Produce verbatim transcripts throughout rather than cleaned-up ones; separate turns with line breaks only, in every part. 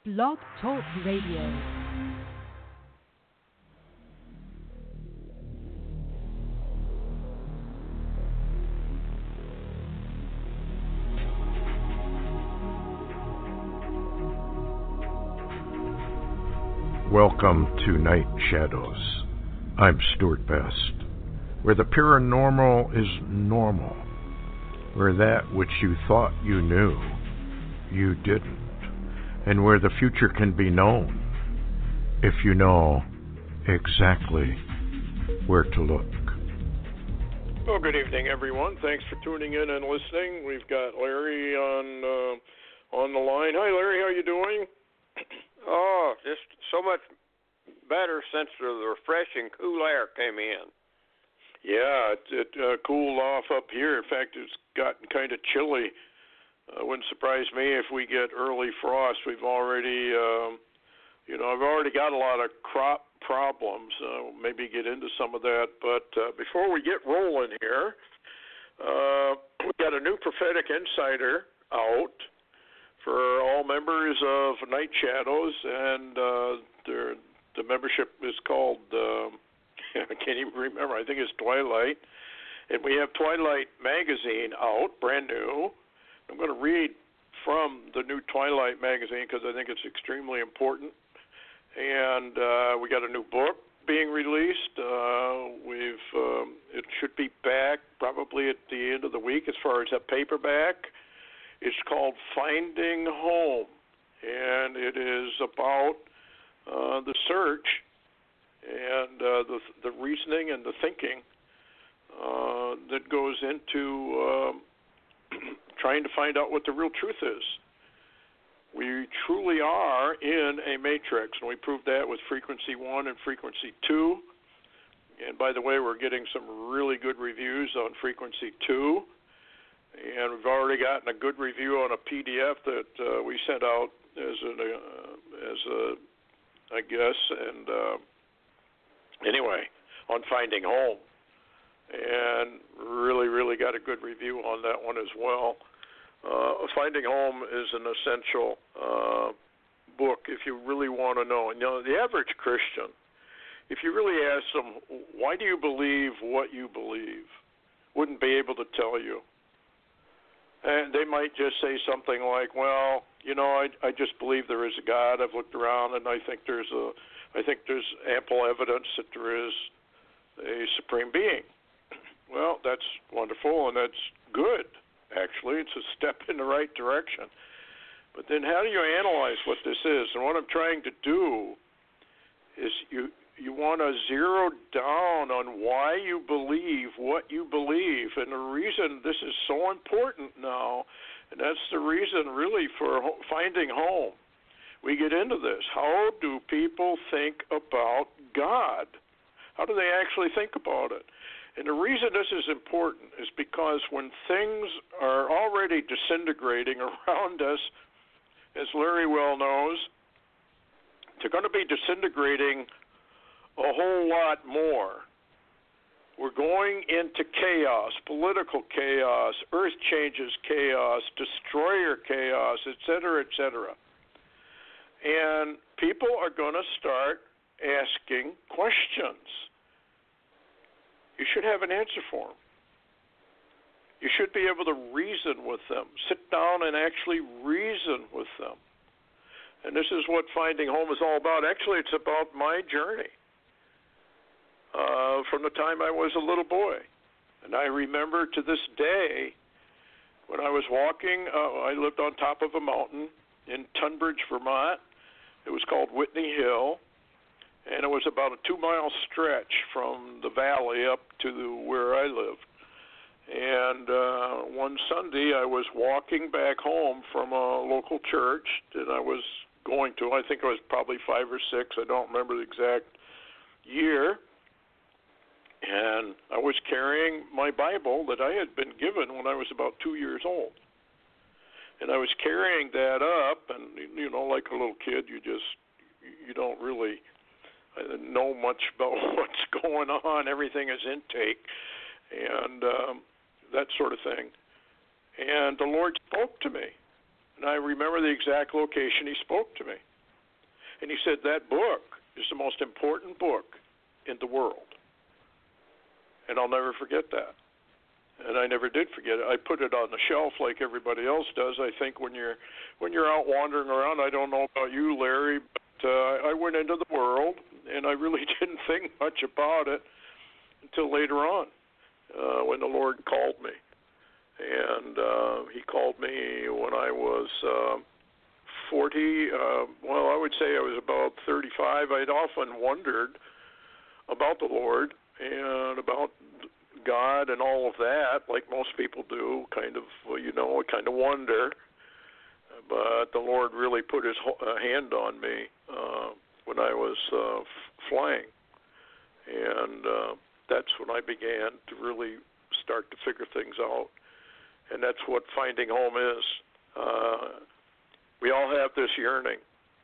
Blog Talk Radio.
Welcome to Night Shadows. I'm Stuart Best, where the paranormal is normal, where that which you thought you knew, you didn't, and where the future can be known if you know exactly where to look.
Well, good evening, everyone. Thanks for tuning in and listening. We've got Larry on uh, on the line. Hi, Larry. How you doing?
Oh, just so much better since the refreshing cool air came in.
Yeah, it, it uh, cooled off up here. In fact, it's gotten kind of chilly. Uh, wouldn't surprise me if we get early frost. We've already, um, you know, I've already got a lot of crop problems. Uh, maybe get into some of that. But uh, before we get rolling here, uh, we've got a new prophetic insider out for all members of Night Shadows, and uh, their, the membership is called, um, I can't even remember, I think it's Twilight. And we have Twilight Magazine out, brand new. I'm going to read from the new Twilight Magazine because I think it's extremely important. And uh, we got a new book being released. Uh, we've um, it should be back probably at the end of the week as far as a paperback. It's called Finding Home, and it is about uh, the search and uh, the the reasoning and the thinking uh, that goes into um, trying to find out what the real truth is. We truly are in a matrix, and we proved that with Frequency one and Frequency two. And by the way, we're getting some really good reviews on Frequency two. And we've already gotten a good review on a P D F that uh, we sent out as an, uh, as a, I guess, and uh, anyway, on Finding Home, and really, really got a good review on that one as well. Uh, Finding Home is an essential uh, book if you really want to know. And you know, the average Christian, if you really ask them, why do you believe what you believe, wouldn't be able to tell you. And they might just say something like, "Well, you know, I I just believe there is a God. I've looked around, and I think there's a, I think there's ample evidence that there is a supreme being." Well, that's wonderful, and that's good. Actually, it's a step in the right direction. But then, how do you analyze what this is? And what I'm trying to do is you. You want to zero down on why you believe what you believe. And the reason this is so important now, and that's the reason really for Finding Home. We get into this. How do people think about God? How do they actually think about it? And the reason this is important is because when things are already disintegrating around us, as Larry well knows, they're going to be disintegrating a whole lot more. We're going into chaos, political chaos, earth changes chaos, destroyer chaos, et cetera, et cetera. And people are going to start asking questions. You should have an answer for them. You should be able to reason with them, sit down and actually reason with them. And this is what Finding Home is all about. Actually, it's about my journey. Uh, from the time I was a little boy. And I remember to this day when I was walking, uh, I lived on top of a mountain in Tunbridge, Vermont. It was called Whitney Hill, and it was about a two-mile stretch from the valley up to the, where I lived. And uh, one Sunday I was walking back home from a local church that I was going to. I think I was probably five or six. I don't remember the exact year. And I was carrying my Bible that I had been given when I was about two years old. And I was carrying that up, and, you know, like a little kid, you just, you don't really know much about what's going on. Everything is intake and um, that sort of thing. And the Lord spoke to me. And I remember the exact location he spoke to me. And he said, that book is the most important book in the world. And I'll never forget that. And I never did forget it. I put it on the shelf like everybody else does. I think when you're when you're out wandering around, I don't know about you, Larry, but uh, I went into the world, and I really didn't think much about it until later on uh, when the Lord called me. And uh, he called me when I was uh, forty. Uh, well, I would say I was about thirty-five. I'd often wondered about the Lord and about God and all of that, like most people do, kind of, well, you know, kind of wonder. But the Lord really put his uh, hand on me uh, when I was uh, f- flying. And uh, that's when I began to really start to figure things out. And that's what finding home is. Uh, we all have this yearning.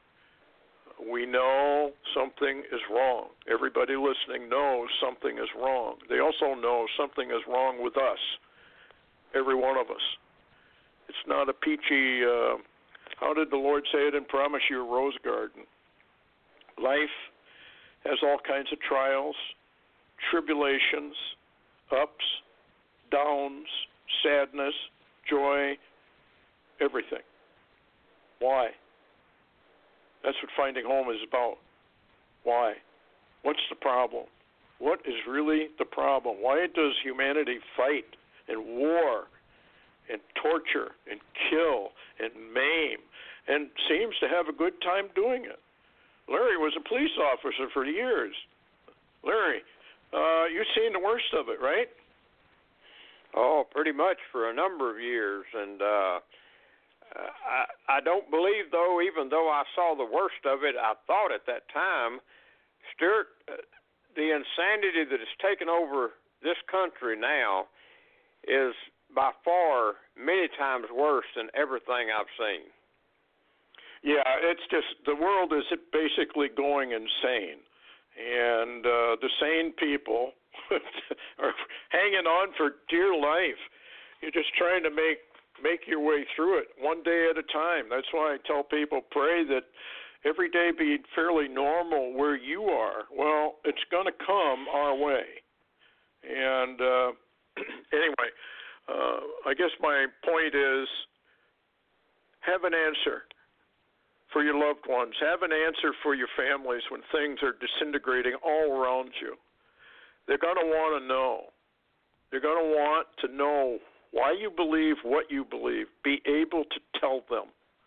We know something is wrong. Everybody listening knows something is wrong. They also know something is wrong with us, every one of us. It's not a peachy, uh, how did the Lord say it in Promise You a Rose Garden? Life has all kinds of trials, tribulations, ups, downs, sadness, joy, everything. Why? That's what finding home is about. Why? What's the problem? What is really the problem? Why does humanity fight and war and torture and kill and maim and seems to have a good time doing it? Larry was a police officer for years. Larry, uh, you've seen the worst of it, right?
Oh, pretty much for a number of years. And uh Uh, I, I don't believe, though, even though I saw the worst of it, I thought at that time, Stuart, uh, the insanity that has taken over this country now is by far many times worse than everything I've seen.
Yeah, it's just the world is basically going insane. And uh, the sane people are hanging on for dear life. You're just trying to make Make your way through it one day at a time. That's why I tell people, pray that every day be fairly normal where you are. Well, it's going to come our way. And uh, anyway, uh, I guess my point is have an answer for your loved ones. Have an answer for your families when things are disintegrating all around you. They're going to want to know. They're going to want to know why you believe what you believe. Be able to tell them.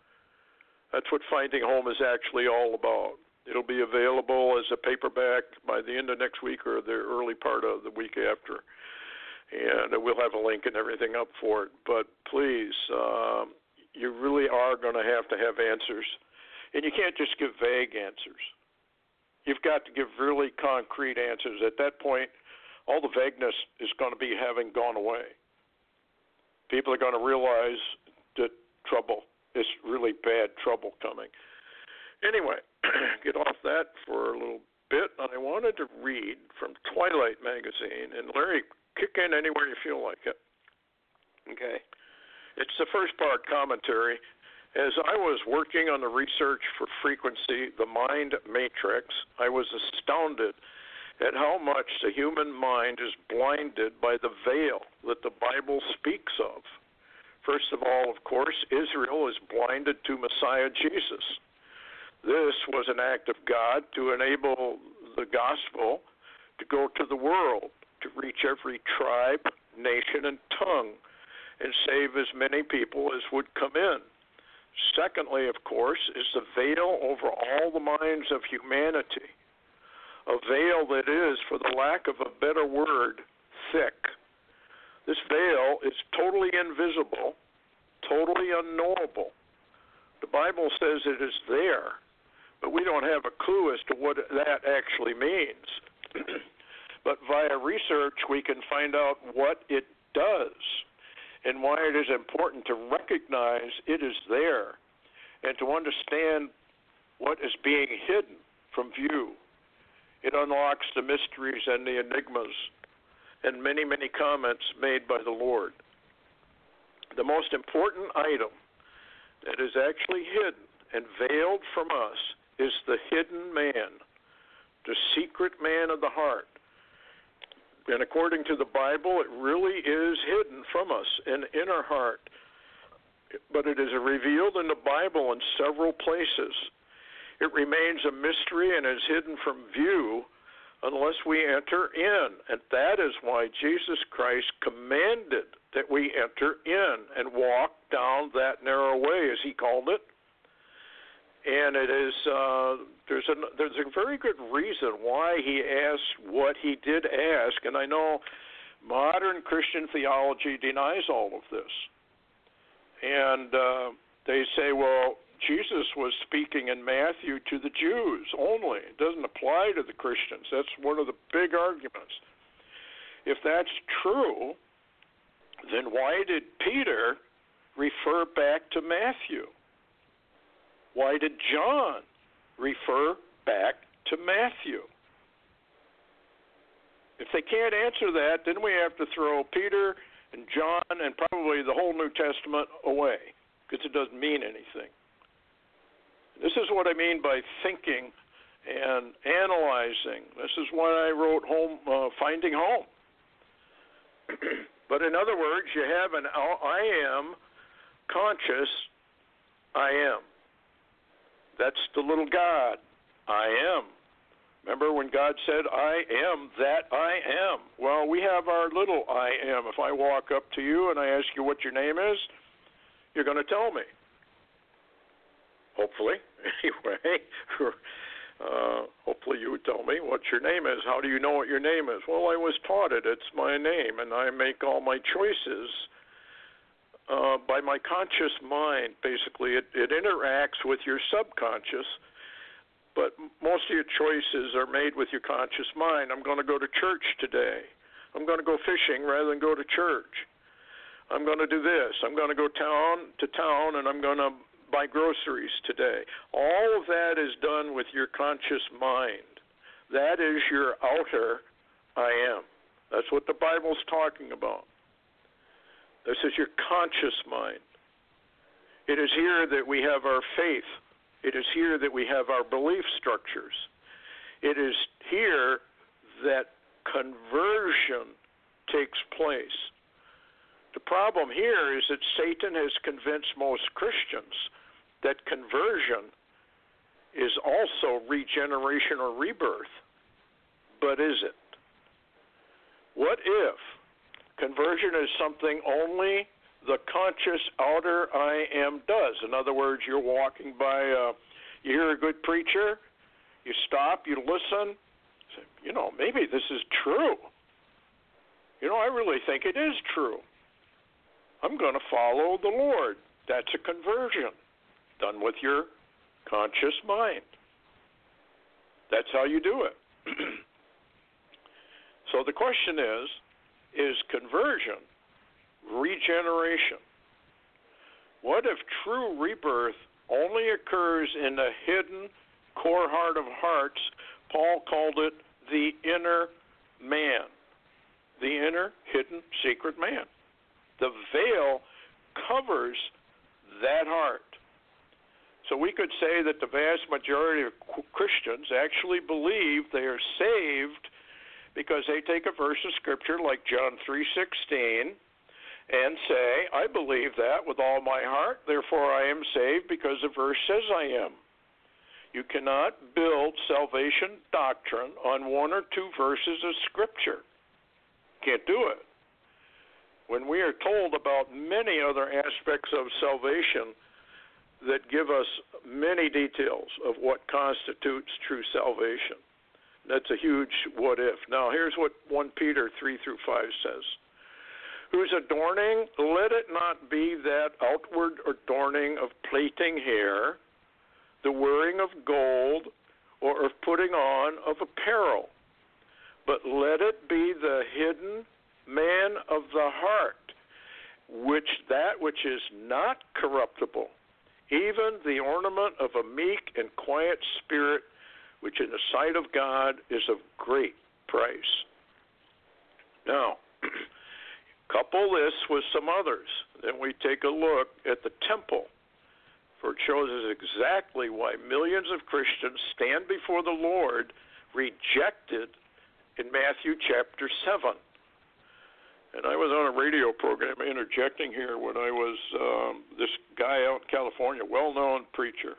That's what Finding Home is actually all about. It'll be available as a paperback by the end of next week or the early part of the week after. And we'll have a link and everything up for it. But please, um, you really are going to have to have answers. And you can't just give vague answers. You've got to give really concrete answers. At that point, all the vagueness is going to be having gone away. People are going to realize that trouble is really bad trouble coming. Anyway, get off that for a little bit. I wanted to read from Twilight magazine. And Larry, kick in anywhere you feel like it.
Okay.
It's the first part commentary. As I was working on the research for Frequency, the Mind Matrix, I was astounded at how much the human mind is blinded by the veil that the Bible speaks of. First of all, of course, Israel is blinded to Messiah Jesus. This was an act of God to enable the gospel to go to the world, to reach every tribe, nation, and tongue, and save as many people as would come in. Secondly, of course, is the veil over all the minds of humanity. A veil that is, for the lack of a better word, thick. This veil is totally invisible, totally unknowable. The Bible says it is there, but we don't have a clue as to what that actually means. But via research, we can find out what it does and why it is important to recognize it is there and to understand what is being hidden from view. It unlocks the mysteries and the enigmas and many, many comments made by the Lord. The most important item that is actually hidden and veiled from us is the hidden man, the secret man of the heart. And according to the Bible, it really is hidden from us and in our heart. But it is revealed in the Bible in several places. It remains a mystery and is hidden from view unless we enter in. And that is why Jesus Christ commanded that we enter in and walk down that narrow way, as he called it. And it is uh, there's a there's a very good reason why he asked what he did ask, and I know modern Christian theology denies all of this, and uh, they say, well, Jesus was speaking in Matthew to the Jews only; it doesn't apply to the Christians. That's one of the big arguments. If that's true, then why did Peter refer back to Matthew? Why did John refer back to Matthew? If they can't answer that, then we have to throw Peter and John and probably the whole New Testament away, because it doesn't mean anything. This is what I mean by thinking and analyzing. This is why I wrote home, uh, Finding Home. But in other words, you have an I am conscious I am. That's the little God, I am. Remember when God said, I am that I am? Well, we have our little I am. If I walk up to you and I ask you what your name is, you're going to tell me. Hopefully. Anyway, uh, hopefully you would tell me what your name is. How do you know what your name is? Well, I was taught it. It's my name, and I make all my choices Uh, by my conscious mind. Basically, it, it interacts with your subconscious, but most of your choices are made with your conscious mind. I'm going to go to church today. I'm going to go fishing rather than go to church. I'm going to do this. I'm going to go town to town, and I'm going to buy groceries today. All of that is done with your conscious mind. That is your outer I am. That's what the Bible's talking about. This is your conscious mind. It is here that we have our faith. It is here that we have our belief structures. It is here that conversion takes place. The problem here is that Satan has convinced most Christians that conversion is also regeneration or rebirth. But is it? What if conversion is something only the conscious outer I am does? In other words, you're walking by, uh, you hear a good preacher, you stop, you listen, say, you know, maybe this is true. You know, I really think it is true. I'm going to follow the Lord. That's a conversion done with your conscious mind. That's how you do it. So the question is, is conversion regeneration? What if true rebirth only occurs in the hidden core heart of hearts? Paul called it the inner man, the inner hidden secret man. The veil covers that heart. So we could say that the vast majority of Christians actually believe they are saved because they take a verse of Scripture like John three sixteen and say, I believe that with all my heart, therefore I am saved because the verse says I am. You cannot build salvation doctrine on one or two verses of Scripture. Can't do it. When we are told about many other aspects of salvation that give us many details of what constitutes true salvation. That's a huge what if. Now, here's what First Peter three through five says. Whose adorning, let it not be that outward adorning of plaiting hair, the wearing of gold, or of putting on of apparel, but let it be the hidden man of the heart, which that which is not corruptible, even the ornament of a meek and quiet spirit, which in the sight of God is of great price. Now, couple this with some others. Then we take a look at the temple. For it shows us exactly why millions of Christians stand before the Lord rejected in Matthew chapter seven. And I was on a radio program interjecting here when I was um, this guy out in California, well-known preacher.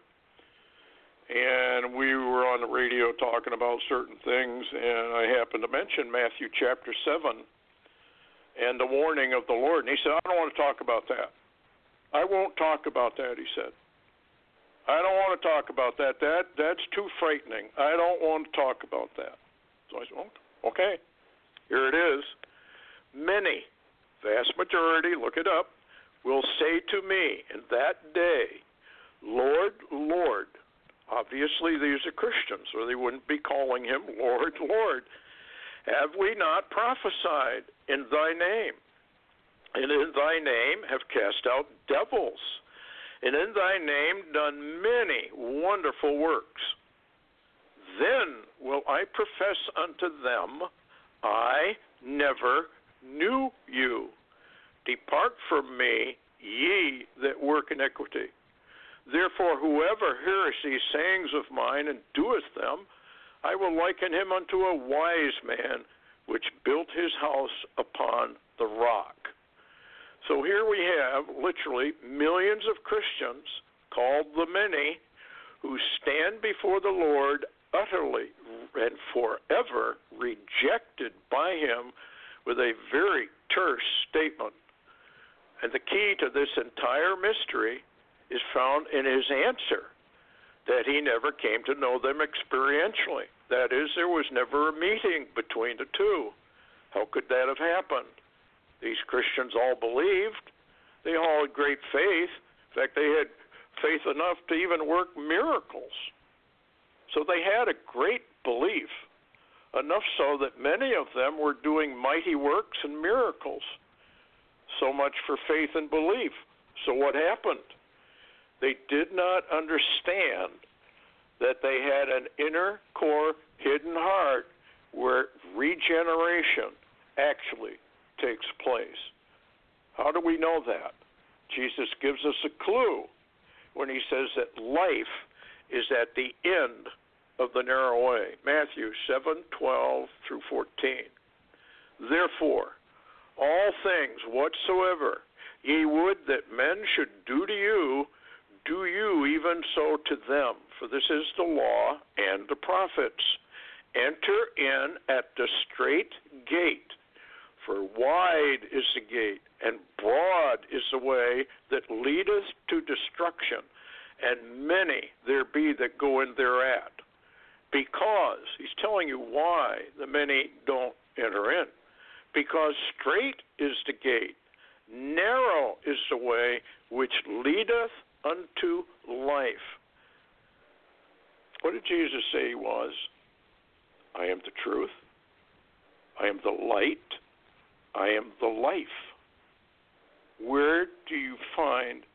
And we were on the radio talking about certain things, and I happened to mention Matthew chapter seven and the warning of the Lord. And he said, I don't want to talk about that. I won't talk about that, he said. I don't want to talk about that. That that's too frightening. I don't want to talk about that. So I said, okay, here it is. Many, vast majority, look it up, will say to me in that day, Lord, Lord. Obviously, these are Christians, or they wouldn't be calling him Lord, Lord. Have we not prophesied in thy name? And in thy name have cast out devils, and in thy name done many wonderful works. Then will I profess unto them, I never knew you. Depart from me, ye that work iniquity. Therefore, whoever heareth these sayings of mine and doeth them, I will liken him unto a wise man which built his house upon the rock. So here we have literally millions of Christians, called the many, who stand before the Lord utterly and forever rejected by him with a very terse statement. And the key to this entire mystery is found in his answer, that he never came to know them experientially. That is, there was never a meeting between the two. How could that have happened? These Christians all believed. They all had great faith. In fact, they had faith enough to even work miracles. So they had a great belief, enough so that many of them were doing mighty works and miracles. So much for faith and belief. So what happened? They did not understand that they had an inner core hidden heart where regeneration actually takes place. How do we know that? Jesus gives us a clue when he says that life is at the end of the narrow way. Matthew seven twelve through fourteen. Therefore, all things whatsoever ye would that men should do to you, do you even so to them, for this is the law and the prophets. Enter in at the strait gate, for wide is the gate, and broad is the way that leadeth to destruction, and many there be that go in thereat. Because, he's telling you why the many don't enter in. Because strait is the gate, narrow is the way which leadeth unto life. What did Jesus say he was? I am the truth. I am the light. I am the life. Where do you find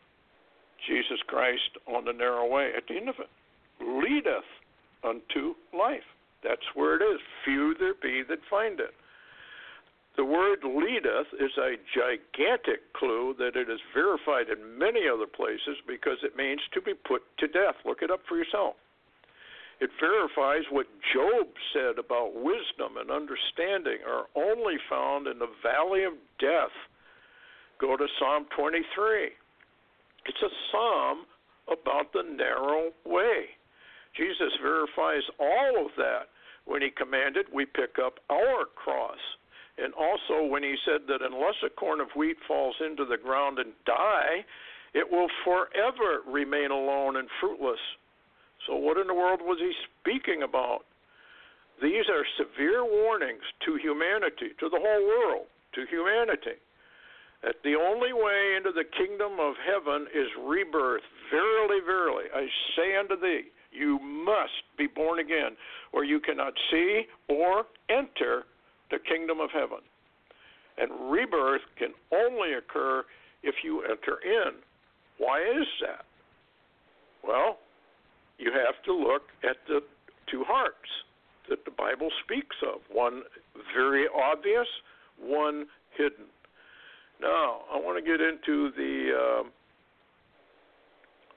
Jesus Christ on the narrow way? At the end of it. Leadeth unto life. That's where it is. Few there be that find it. The word leadeth is a gigantic clue that it is verified in many other places because it means to be put to death. Look it up for yourself. It verifies what Job said about wisdom and understanding are only found in the valley of death. Go to Psalm twenty-three. It's a psalm about the narrow way. Jesus verifies all of that when he commanded we pick up our cross. And also when he said that unless a corn of wheat falls into the ground and die, it will forever remain alone and fruitless. So what in the world was he speaking about? These are severe warnings to humanity, to the whole world, to humanity, that the only way into the kingdom of heaven is rebirth. Verily, verily, I say unto thee, you must be born again, or you cannot see or enter the kingdom of heaven. And rebirth can only occur if you enter in. Why is that? Well, you have to look at the two hearts that the Bible speaks of. One very obvious, one hidden. Now, I want to get into the uh,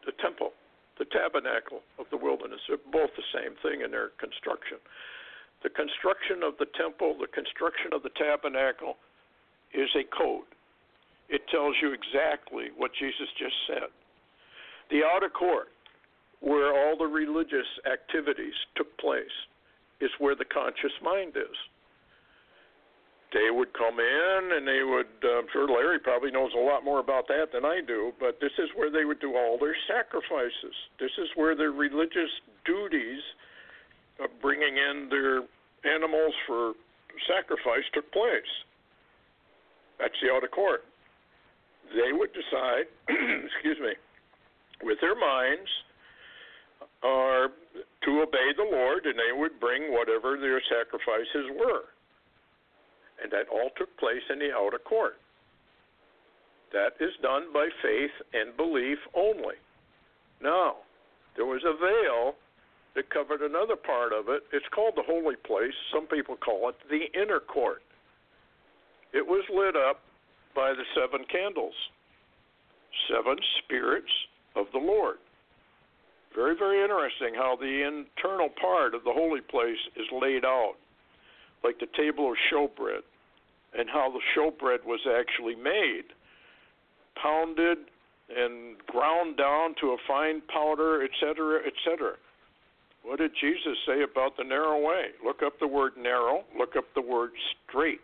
the temple, the tabernacle of the wilderness. They're both the same thing in their construction. The construction of the temple, the construction of the tabernacle is a code. It tells you exactly what Jesus just said. The outer court, where all the religious activities took place, is where the conscious mind is. They would come in and they would, uh, I'm sure Larry probably knows a lot more about that than I do, but this is where they would do all their sacrifices. This is where their religious duties of bringing in their animals for sacrifice took place. That's the outer court. They would decide, excuse me, with their minds are to obey the Lord, and they would bring whatever their sacrifices were. And that all took place in the outer court. That is done by faith and belief only. Now, there was a veil that covered another part of it. It's called the holy place. Some people call it the inner court. It was lit up by the seven candles, seven spirits of the Lord. Very, very interesting how the internal part of the holy place is laid out, like the table of showbread, and how the showbread was actually made, pounded and ground down to a fine powder, et cetera, et cetera. What did Jesus say about the narrow way? Look up the word narrow, look up the word straight.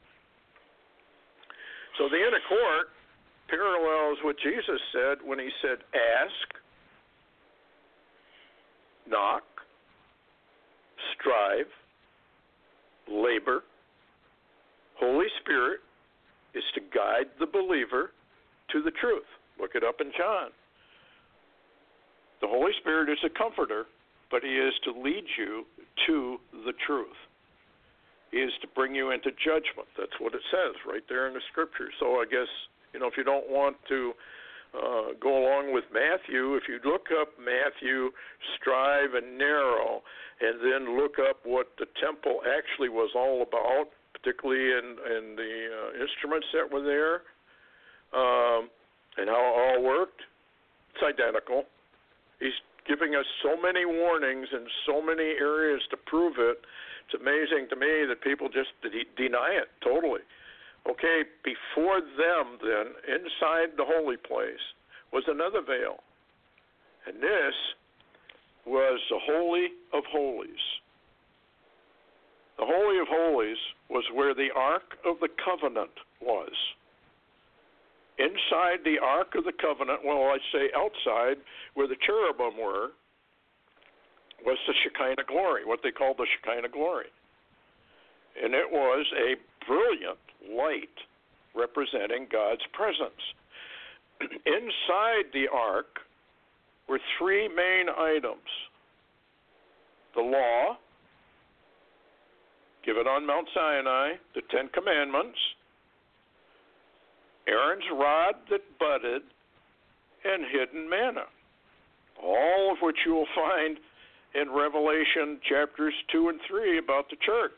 So the inner court parallels what Jesus said when he said, ask, knock, strive, labor. Holy Spirit is to guide the believer to the truth. Look it up in John. The Holy Spirit is a comforter, but he is to lead you to the truth. He is to bring you into judgment. That's what it says right there in the Scripture. So I guess, you know, if you don't want to uh, go along with Matthew, if you look up Matthew, strive and narrow, and then look up what the temple actually was all about, particularly in, in the uh, instruments that were there, um, and how it all worked, it's identical. He's giving us so many warnings in so many areas to prove it. It's amazing to me that people just de- deny it totally. Okay, before them then, inside the holy place, was another veil. And this was the Holy of Holies. The Holy of Holies was where the Ark of the Covenant was. Inside the Ark of the Covenant, well, I'd say outside, where the cherubim were, was the Shekinah glory, what they called the Shekinah glory. And it was a brilliant light representing God's presence. Inside the Ark were three main items. The law, given on Mount Sinai, the Ten Commandments, Aaron's rod that budded, and hidden manna, all of which you will find in Revelation chapters two and three about the church.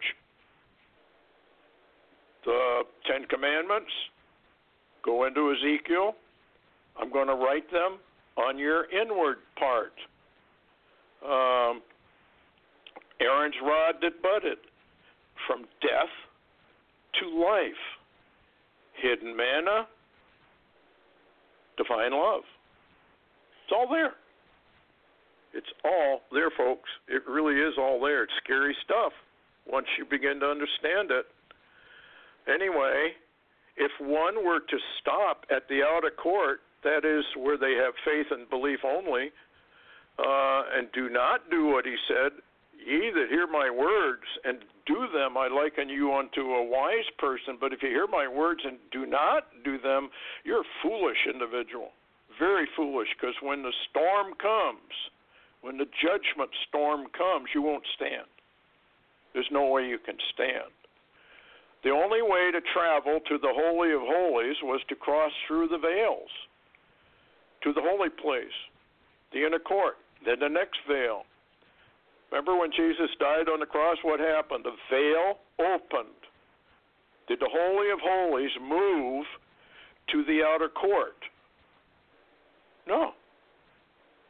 The Ten Commandments, go into Ezekiel. I'm going to write them on your inward part. Um, Aaron's rod that budded, from death to life. Hidden manna, divine love. It's all there. It's all there, folks. It really is all there. It's scary stuff once you begin to understand it. Anyway, if one were to stop at the outer court, that is where they have faith and belief only, uh, and do not do what he said, ye that hear my words and do them, I liken you unto a wise person. But if you hear my words and do not do them, you're a foolish individual. Very foolish, because when the storm comes, when the judgment storm comes, you won't stand. There's no way you can stand. The only way to travel to the Holy of Holies was to cross through the veils to the holy place, the inner court, then the next veil. Remember when Jesus died on the cross, what happened? The veil opened. Did the Holy of Holies move to the outer court? No.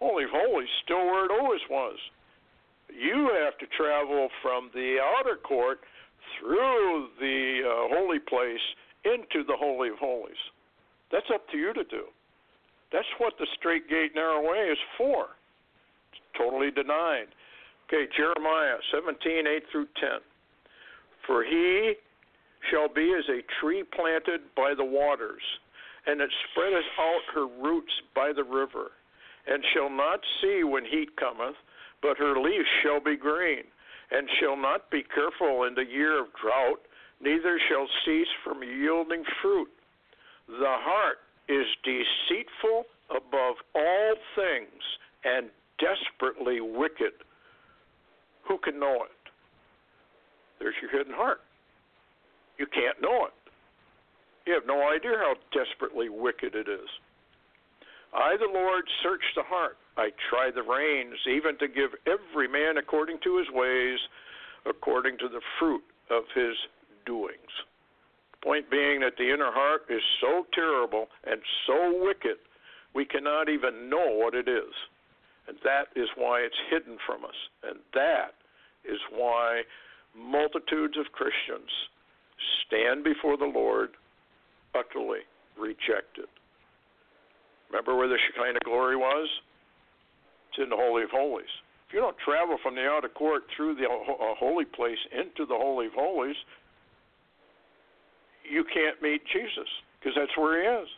Holy of Holies still where it always was. You have to travel from the outer court through the uh, holy place into the Holy of Holies. That's up to you to do. That's what the straight gate, narrow way is for. It's totally denied. Okay, Jeremiah seventeen, eight through ten. For he shall be as a tree planted by the waters, and it spreadeth out her roots by the river, and shall not see when heat cometh, but her leaves shall be green, and shall not be careful in the year of drought, neither shall cease from yielding fruit. The heart is deceitful above all things, and desperately wicked. Who can know it? There's your hidden heart. You can't know it. You have no idea how desperately wicked it is. I, the Lord, search the heart. I try the reins, even to give every man according to his ways, according to the fruit of his doings. Point being that the inner heart is so terrible and so wicked, we cannot even know what it is. And that is why it's hidden from us. And that is why multitudes of Christians stand before the Lord utterly rejected. Remember where the Shekinah glory was? It's in the Holy of Holies. If you don't travel from the outer court through the holy place into the Holy of Holies, you can't meet Jesus, because that's where he is.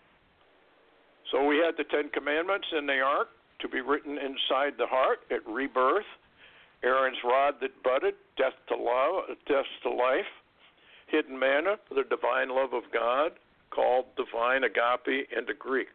So we had the Ten Commandments in the ark to be written inside the heart at rebirth. Aaron's rod that budded, death to love, death to life. Hidden manna, the divine love of God, called divine agape in the Greek.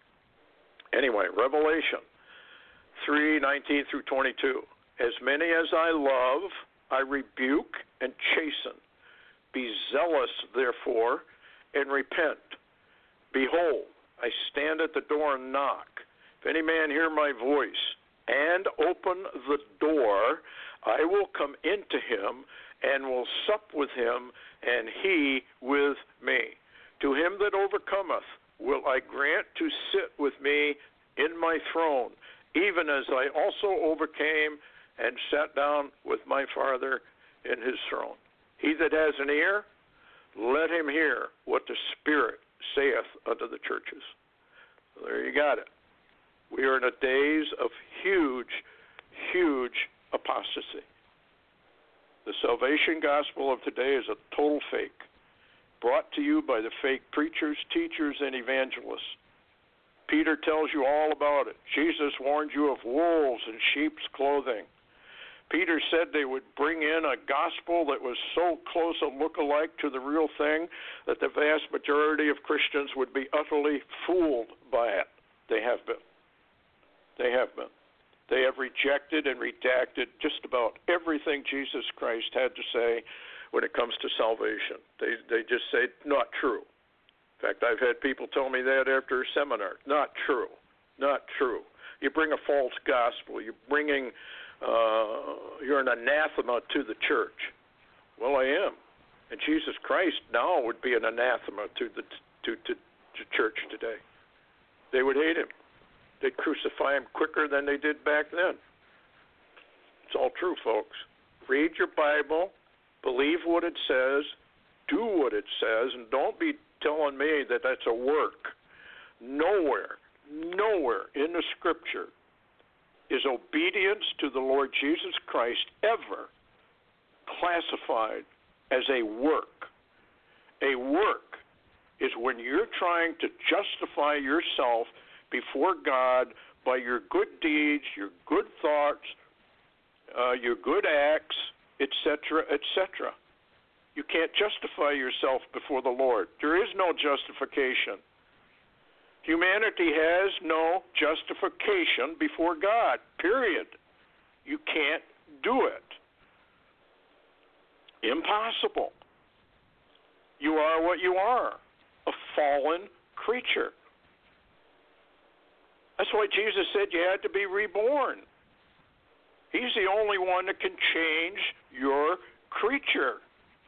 Anyway, Revelation three, nineteen through twenty-two. As many as I love, I rebuke and chasten. Be zealous, therefore, and repent. Behold, I stand at the door and knock. If any man hear my voice and open the door, I will come into him and will sup with him, and he with me. To him that overcometh will I grant to sit with me in my throne, even as I also overcame and sat down with my Father in his throne. He that has an ear, let him hear what the Spirit saith unto the churches. There you got it. We are in a days of huge, huge apostasy. The salvation gospel of today is a total fake, brought to you by the fake preachers, teachers, and evangelists. Peter tells you all about it. Jesus warned you of wolves in sheep's clothing. Peter said they would bring in a gospel that was so close a look-alike to the real thing that the vast majority of Christians would be utterly fooled by it. They have been. They have been. They have rejected and redacted just about everything Jesus Christ had to say when it comes to salvation. They they just say, not true. In fact, I've had people tell me that after a seminar. Not true. Not true. You bring a false gospel. You're bringing, uh, you're an anathema to the church. Well, I am. And Jesus Christ now would be an anathema to the to, to, to church today. They would hate him. They'd crucify him quicker than they did back then. It's all true, folks. Read your Bible, believe what it says, do what it says, and don't be telling me that that's a work. Nowhere, nowhere in the Scripture is obedience to the Lord Jesus Christ ever classified as a work. A work is when you're trying to justify yourself before God by your good deeds, your good thoughts, uh, your good acts, et cetera, et cetera. You can't justify yourself before the Lord. There is no justification. Humanity has no justification before God, period. You can't do it. Impossible. You are what you are, a fallen creature. That's why Jesus said you had to be reborn. He's the only one that can change your creature.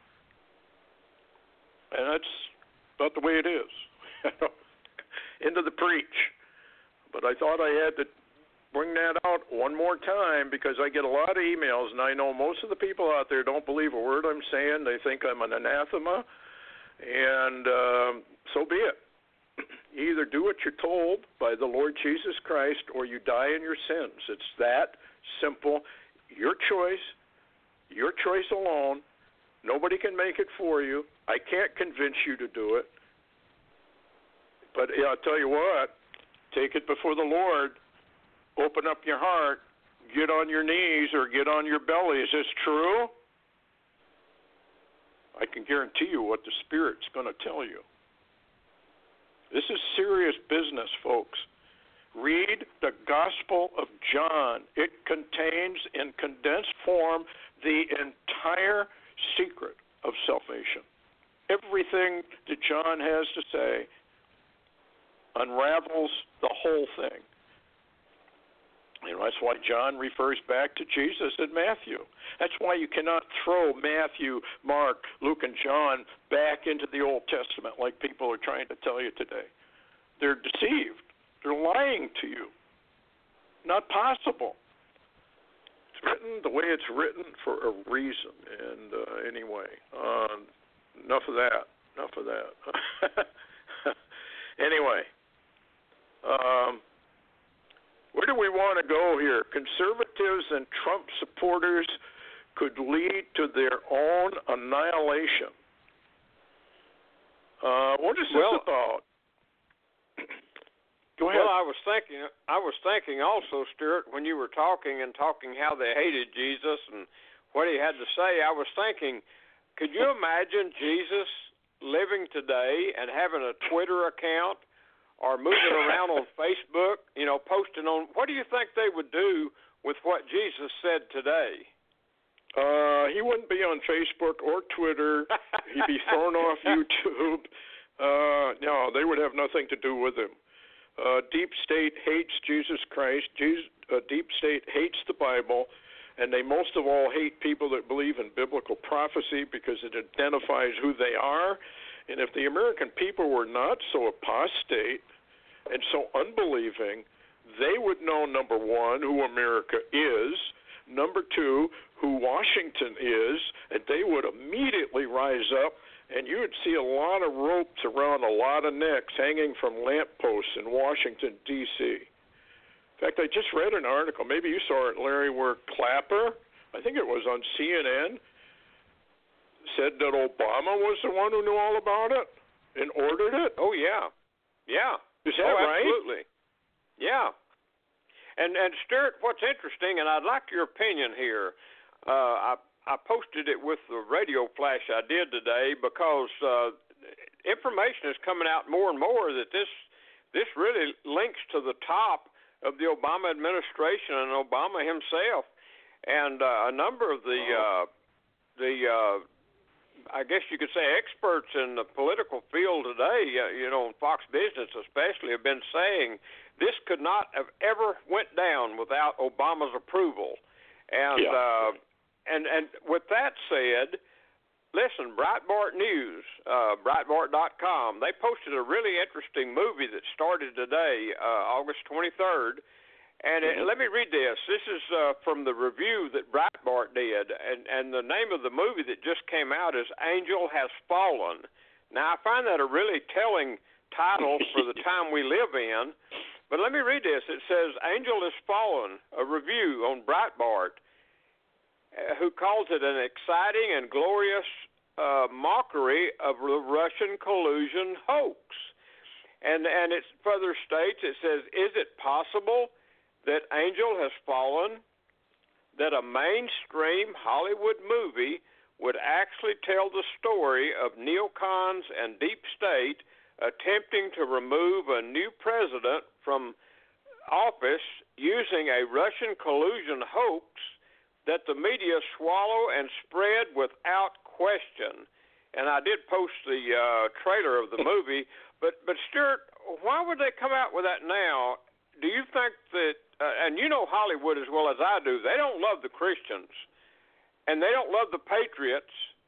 And that's about the way it is. Into the preach. But I thought I had to bring that out one more time because I get a lot of emails, and I know most of the people out there don't believe a word I'm saying. They think I'm an anathema, and um, so be it. You either do what you're told by the Lord Jesus Christ or you die in your sins. It's that simple. Your choice, your choice alone. Nobody can make it for you. I can't convince you to do it. But yeah, I'll tell you what, take it before the Lord. Open up your heart. Get on your knees or get on your belly. Is this true? I can guarantee you what the Spirit's going to tell you. This is serious business, folks. Read the Gospel of John. It contains, in condensed form, the entire secret of salvation. Everything that John has to say unravels the whole thing. You know, that's why John refers back to Jesus in Matthew. That's why you cannot throw Matthew, Mark, Luke, and John back into the Old Testament like people are trying to tell you today. They're deceived. They're lying to you. Not possible. It's written the way it's written for a reason. And uh, anyway, uh, enough of that. Enough of that. Anyway, um, where do we want to go here? Conservatives and Trump supporters could lead to their own annihilation. Uh, what is
well,
this about? Go ahead.
Well, I was thinking, I was thinking also, Stuart, when you were talking and talking how they hated Jesus and what he had to say, I was thinking, could you imagine Jesus living today and having a Twitter account or moving around on Facebook, you know, posting on, what do you think they would do with what Jesus said today?
Uh, he wouldn't be on Facebook or Twitter. He'd be thrown off YouTube. Uh, no, they would have nothing to do with him. Uh, Deep State hates Jesus Christ. Jesus, uh, Deep State hates the Bible, and they most of all hate people that believe in biblical prophecy because it identifies who they are. And if the American people were not so apostate and so unbelieving, they would know, number one, who America is, number two, who Washington is, and they would immediately rise up, and you would see a lot of ropes around a lot of necks hanging from lampposts in Washington, D C In fact, I just read an article, maybe you saw it, Larry, where Clapper, I think it was on C N N, said that Obama was the one who knew all about it and ordered it.
Oh, yeah. Yeah.
Is that
oh,
right?
Absolutely. Yeah. And, and Stuart, what's interesting, and I'd like your opinion here, uh, I, I posted it with the radio flash I did today because uh, information is coming out more and more that this this really links to the top of the Obama administration and Obama himself. And uh, a number of the, uh, the uh, I guess you could say experts in the political field today, uh, you know, Fox Business especially, have been saying this could not have ever went down without Obama's approval. And
yeah.
uh, and and with that said, listen, Breitbart News, uh, Breitbart dot com, they posted a really interesting movie that started today, uh, August twenty-third. And it, let me read this. This is uh, from the review that Breitbart did, and, and the name of the movie that just came out is Angel Has Fallen. Now, I find that a really telling title for the time we live in, but let me read this. It says, Angel Has Fallen, a review on Breitbart, uh, who calls it an exciting and glorious uh, mockery of the Russian collusion hoax. And, and it further states, it says, is it possible that Angel Has Fallen, that a mainstream Hollywood movie would actually tell the story of neocons and deep state attempting to remove a new president from office using a Russian collusion hoax that the media swallow and spread without question. And I did post the uh, trailer of the movie, but, but Stuart, why would they come out with that now? Do you think that, uh, and you know Hollywood as well as I do, they don't love the Christians, and they don't love the patriots,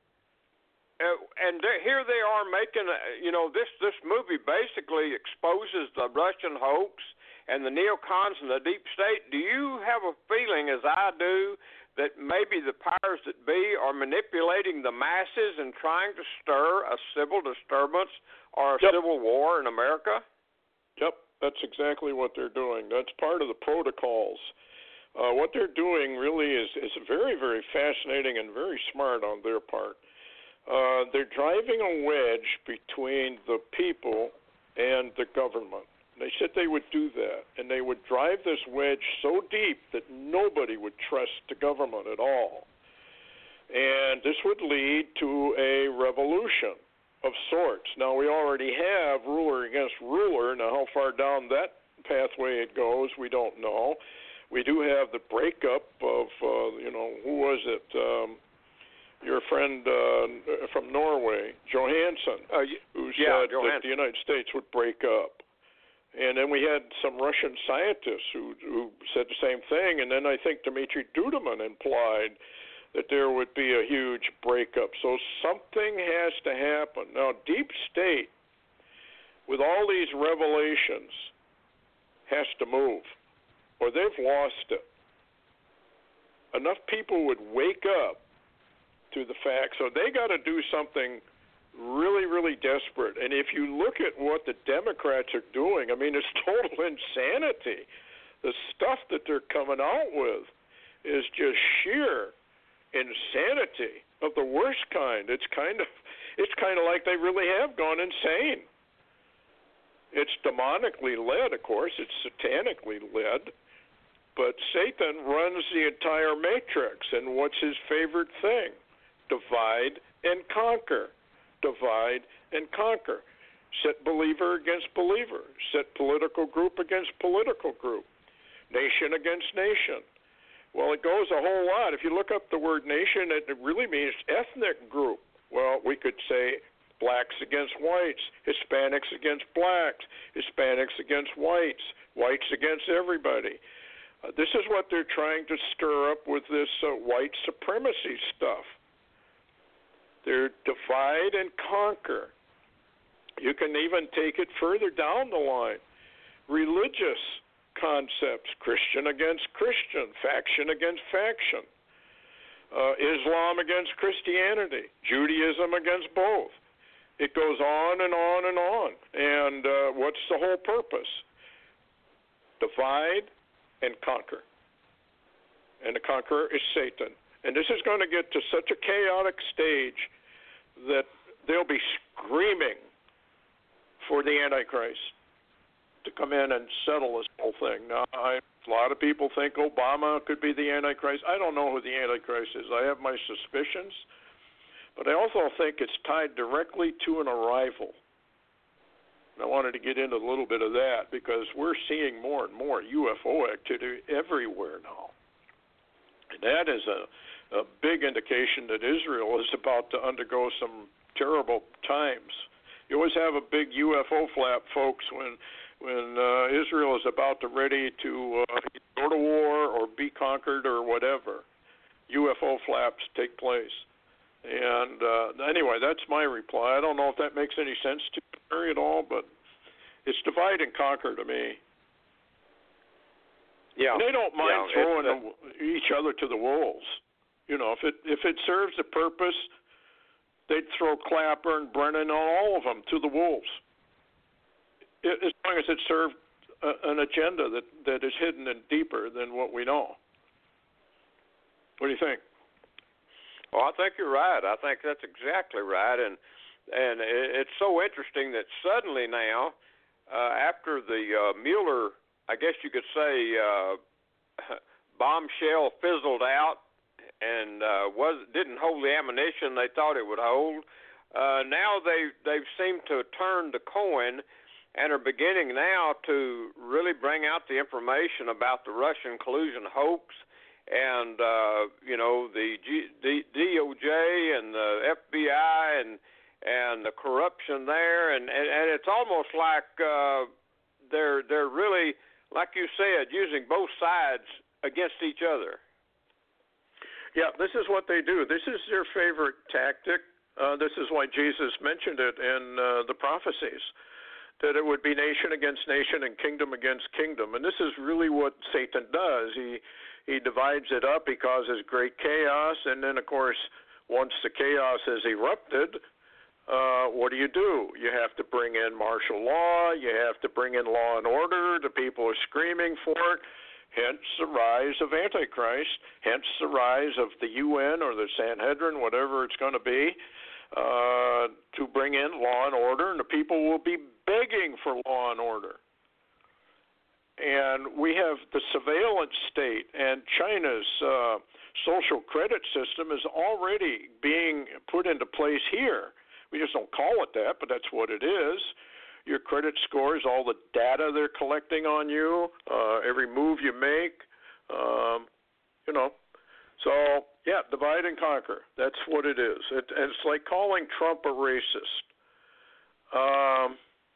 uh, and here they are making, uh, you know, this, this movie basically exposes the Russian hoax and the neocons and the deep state, do you have a feeling, as I do, that maybe the powers that be are manipulating the masses and trying to stir a civil disturbance or a
Yep.
civil war in America?
Yep, that's exactly what they're doing. That's part of the protocols. Uh, what they're doing really is, is very, very fascinating and very smart on their part. Uh, they're driving a wedge between the people and the government. They said they would do that, and they would drive this wedge so deep that nobody would trust the government at all. And this would lead to a revolution of sorts. Now, we already have ruler against ruler. Now, how far down that pathway it goes, we don't know. We do have the breakup of, uh, you know, who was it? Um, your friend uh, from Norway, Johansson,
uh,
who
yeah,
said
Johansson.
that the United States would break up. And then we had some Russian scientists who, who said the same thing. And then I think Dmitry Duduman implied that there would be a huge breakup. So something has to happen. Now, deep state, with all these revelations, has to move, or they've lost it. Enough people would wake up to the fact, so they got to do something really, really desperate. And if you look at what the Democrats are doing, I mean, it's total insanity. The stuff that they're coming out with is just sheer insanity of the worst kind. It's kind of, it's kind of like they really have gone insane. It's demonically led, of course. It's satanically led. But Satan runs the entire matrix, and what's his favorite thing? Divide and conquer. Divide and conquer. Set believer against believer. Set political group against political group. Nation against nation. Well, it goes a whole lot. If you look up the word nation, it really means ethnic group. Well, we could say blacks against whites, Hispanics against blacks, Hispanics against whites, whites against everybody. Uh, this is what they're trying to stir up with this uh, white supremacy stuff. They're divide and conquer. You can even take it further down the line. Religious concepts, Christian against Christian, faction against faction, uh, Islam against Christianity, Judaism against both. It goes on and on and on. And uh, what's the whole purpose? Divide and conquer. And the conqueror is Satan. And this is going to get to such a chaotic stage that they'll be screaming for the Antichrist to come in and settle this whole thing. Now, I, a lot of people think Obama could be the Antichrist. I don't know who the Antichrist is. I have my suspicions. But I also think it's tied directly to an arrival. And I wanted to get into a little bit of that because we're seeing more and more U F O activity everywhere now. And that is a, a big indication that Israel is about to undergo some terrible times. You always have a big U F O flap, folks, when when uh, Israel is about to ready to uh, go to war or be conquered or whatever. U F O flaps take place. And uh, anyway, that's my reply. I don't know if that makes any sense to you at all, but it's divide and conquer to me.
Yeah,
and they don't mind
yeah,
throwing
uh,
the, each other to the wolves. You know, if it if it serves a purpose, they'd throw Clapper and Brennan and all of them to the wolves. It, as long as it served a, an agenda that, that is hidden and deeper than what we know. What do you think?
Well, I think you're right. I think that's exactly right, and and it's so interesting that suddenly now, uh, after the uh, Mueller, I guess you could say, uh, bombshell fizzled out and uh, was didn't hold the ammunition they thought it would hold. Uh, now they they've seemed to turn the coin and are beginning now to really bring out the information about the Russian collusion hoax. And, uh, you know, the G- D- DOJ and the F B I and and the corruption there. And, and, and it's almost like uh, they're they're really, like you said, using both sides against each other.
Yeah, this is what they do. This is their favorite tactic. Uh, this is why Jesus mentioned it in uh, the prophecies. that it would be nation against nation and kingdom against kingdom. And this is really what Satan does. He he divides it up. He causes great chaos. And then, of course, once the chaos has erupted, uh, what do you do? You have to bring in martial law. You have to bring in law and order. The people are screaming for it. Hence the rise of Antichrist. Hence the rise of the U N or the Sanhedrin, whatever it's going to be, uh, to bring in law and order. And the people will be begging for law and order. And we have the surveillance state, and China's uh, social credit system is already being put into place here. We just don't call it that, but that's what it is. Your credit scores, all the data they're collecting on you, uh, every move you make, um, you know. So, yeah, divide and conquer. That's what it is. It, it's like calling Trump a racist. Um,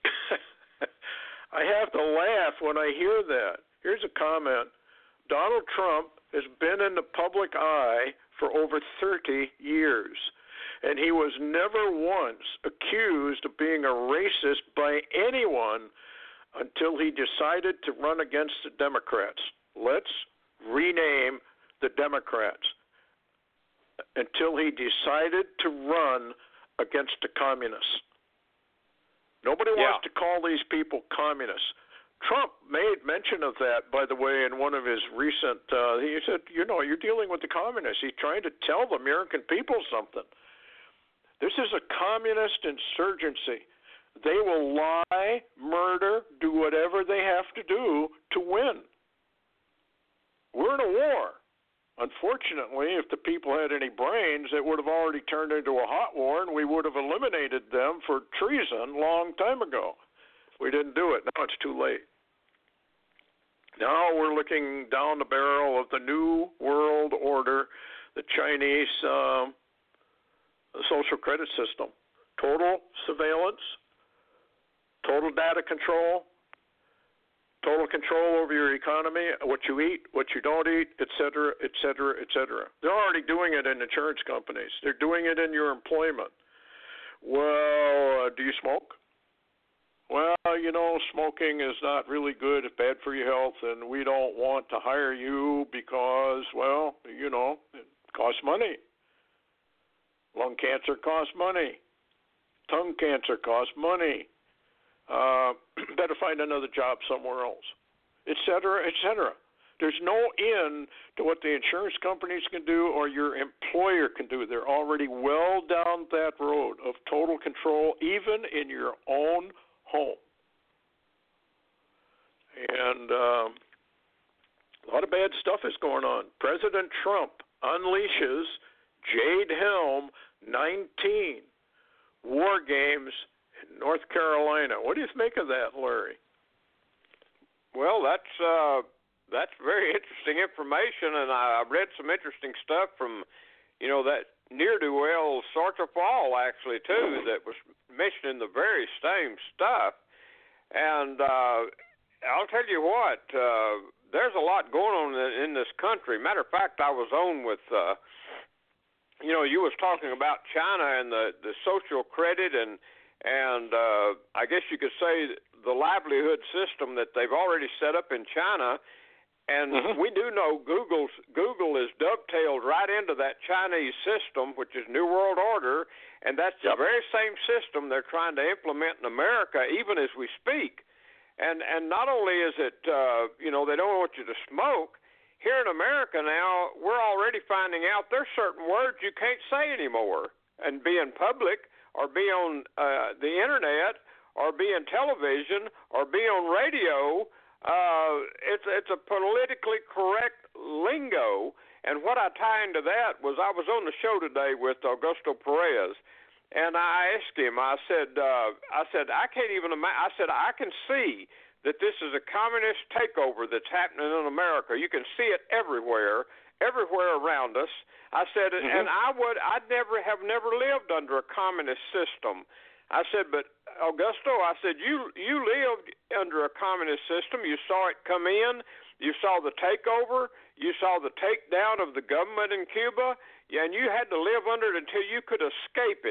I have to laugh when I hear that. Here's a comment. Donald Trump has been in the public eye for over thirty years, and he was never once accused of being a racist by anyone until he decided to run against the Democrats. Let's rename the Democrats. Until he decided to run against the communists. Nobody
yeah.
wants to call these people communists. Trump made mention of that, by the way, in one of his recent, uh, he said, you know, you're dealing with the communists. He's trying to tell the American people something. This is a communist insurgency. They will lie, murder, do whatever they have to do to win. We're in a war. Unfortunately, if the people had any brains, it would have already turned into a hot war, and we would have eliminated them for treason a long time ago. We didn't do it. Now it's too late. Now we're looking down the barrel of the new world order, the Chinese um, social credit system. Total surveillance, total data control, total control over your economy, what you eat, what you don't eat, et cetera, et cetera, et cetera. They're already doing it in insurance companies. They're doing it in your employment. Well, uh, do you smoke? Well, you know, smoking is not really good. It's bad for your health, and we don't want to hire you because, well, you know, it costs money. Lung cancer costs money. Tongue cancer costs money. Uh, better find another job somewhere else, et cetera, et cetera. There's no end to what the insurance companies can do or your employer can do. They're already well down that road of total control, even in your own home. And um, a lot of bad stuff is going on. President Trump unleashes Jade Helm nineteen war games in North Carolina. What do you make of that, Larry?
Well, that's uh, that's very interesting information, and I read some interesting stuff from, you know, that ne'er-do-well Sartor Fall, actually, too, that was mentioning the very same stuff. And uh, I'll tell you what, uh, there's a lot going on in, in this country. Matter of fact, I was on with, uh, you know, you was talking about China and the, the social credit and, and uh, I guess you could say the livelihood system that they've already set up in China. And mm-hmm. we do know Google's, Google is dovetailed right into that Chinese system, which is New World Order, and that's yep. the very same system they're trying to implement in America, even as we speak. And and not only is it, uh, you know, they don't want you to smoke, here in America now, we're already finding out there's certain words you can't say anymore and be in public or be on uh, the Internet or be in television or be on radio. Uh, it's it's a politically correct lingo, and what I tie into that was I was on the show today with Augusto Perez, and I asked him. I said, uh, I said I can't even imagine. I said I can see that this is a communist takeover that's happening in America. You can see it everywhere, everywhere around us. I said, mm-hmm. and I would, I'd never have never lived under a communist system. I said, but Augusto, I said, you you lived under a communist system. You saw it come in. You saw the takeover. You saw the takedown of the government in Cuba, and you had to live under it until you could escape it.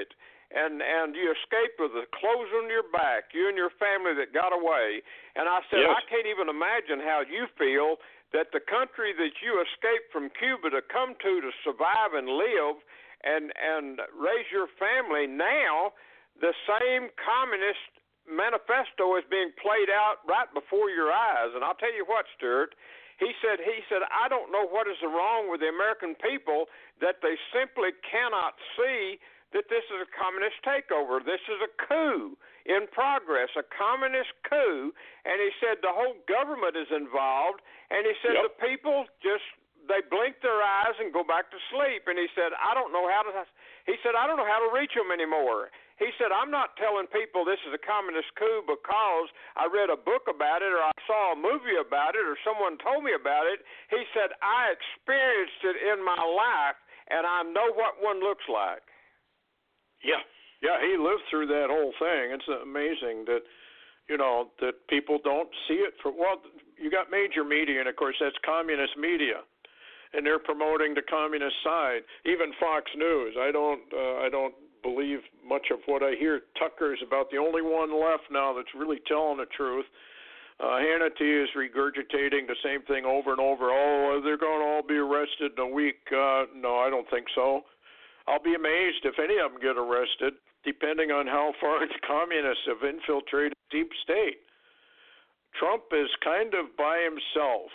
and and you escaped with the clothes on your back, you and your family that got away. And I said,
yes.
I can't even imagine how you feel that the country that you escaped from Cuba to come to to survive and live and and raise your family, now the same communist manifesto is being played out right before your eyes. And I'll tell you what, Stuart, he said, he said, I don't know what is wrong with the American people that they simply cannot see that this is a communist takeover. This is a coup in progress, a communist coup. And he said the whole government is involved. And he said
yep.
the people just, they blink their eyes and go back to sleep. And he said, I don't know how to, he said, I don't know how to reach them anymore. He said, I'm not telling people this is a communist coup because I read a book about it or I saw a movie about it or someone told me about it. He said, I experienced it in my life, and I know what one looks like.
Yeah, yeah, he lived through that whole thing. It's amazing that, you know, that people don't see it. For well, you got major media, and, of course, that's communist media. And they're promoting the communist side. Even Fox News. I don't. Uh, I don't believe much of what I hear. Tucker's about the only one left now that's really telling the truth. Uh, Hannity is regurgitating the same thing over and over. Oh, they're going to all be arrested in a week. Uh, no, I don't think so. I'll be amazed if any of them get arrested, depending on how far the communists have infiltrated deep state. Trump is kind of by himself,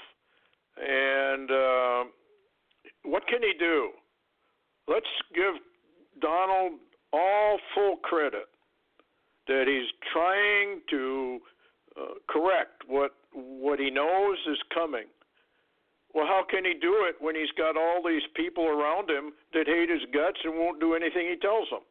and uh, what can he do? Let's give Donald all full credit that he's trying to uh, correct what what he knows is coming. Well, how can he do it when he's got all these people around him that hate his guts and won't do anything he tells them?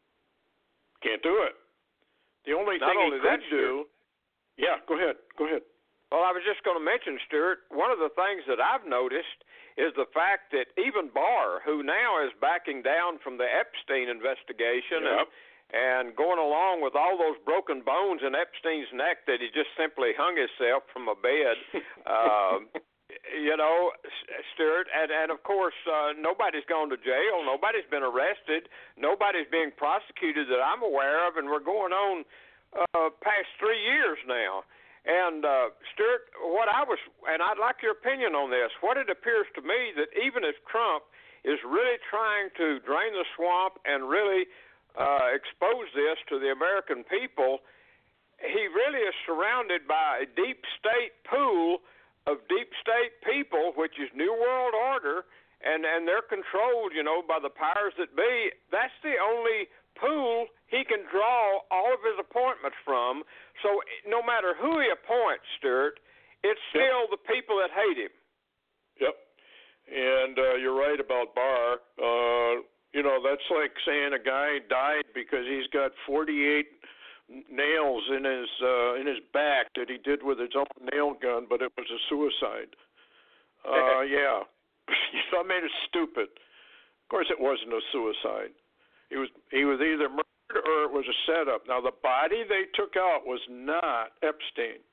Can't do it. The only
Not
thing
only
he could
that,
do... Yeah, go ahead. Go ahead.
Well, I was just going to mention, Stuart, one of the things that I've noticed is the fact that even Barr, who now is backing down from the Epstein investigation
yep.
and, and going along with all those broken bones in Epstein's neck that he just simply hung himself from a bed, um, you know, Stuart, and, and of course, uh, nobody's gone to jail, nobody's been arrested, nobody's being prosecuted that I'm aware of, and we're going on uh, past three years now. And, uh, Stuart, what I was, and I'd like your opinion on this, what it appears to me that even if Trump is really trying to drain the swamp and really uh, expose this to the American people, he really is surrounded by a deep state pool of deep state people, which is New World Order, and, and they're controlled, you know, by the powers that be. That's the only pool he can draw all of his appointments from. So no matter who he appoints, Stuart, it's still yep. the people that hate him.
Yep. And uh, you're right about Barr. Uh, you know, that's like saying a guy died because he's got forty-eight nails in his uh, in his back that he did with his own nail gun, but it was a suicide. Uh, yeah. I made it stupid. Of course it wasn't a suicide. He was he was either murdered or it was a setup. Now, the body they took out was not Epstein.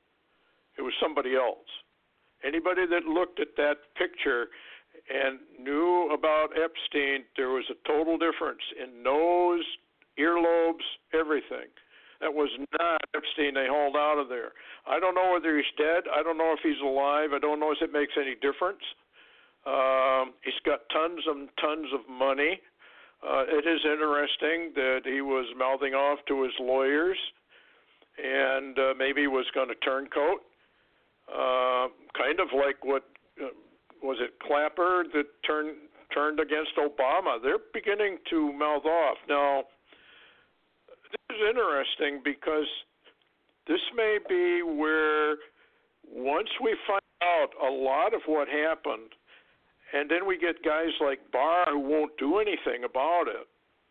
It was somebody else. Anybody that looked at that picture and knew about Epstein, there was a total difference in nose, earlobes, everything. That was not Epstein they hauled out of there. I don't know whether he's dead. I don't know if he's alive. I don't know if it makes any difference. Um, he's got tons and tons of money. Uh, it is interesting that he was mouthing off to his lawyers and uh, maybe he was going to turncoat, uh, kind of like what, uh, was it Clapper that turned turned against Obama. They're beginning to mouth off. Now, this is interesting because this may be where once we find out a lot of what happened, and then we get guys like Barr who won't do anything about it.